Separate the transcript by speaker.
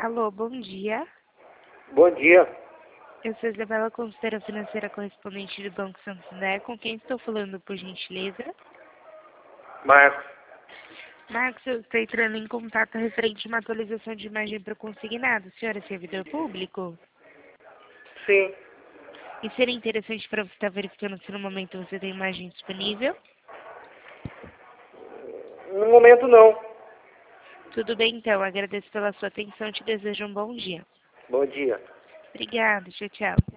Speaker 1: Alô, bom dia.
Speaker 2: Bom dia,
Speaker 1: Eu sou Isabela, consultora financeira correspondente do Banco Santander. Com quem estou falando, por gentileza?
Speaker 2: Marcos.
Speaker 1: Marcos, eu estou entrando em contato referente a uma atualização de imagem para o consignado. O senhor é servidor público?
Speaker 2: Sim,
Speaker 1: E seria interessante para você estar verificando se no momento você tem imagem disponível?
Speaker 2: no momento não.
Speaker 1: Tudo bem, então. Agradeço pela sua atenção e te desejo um bom dia.
Speaker 2: Bom dia.
Speaker 1: Obrigada. Tchau, tchau.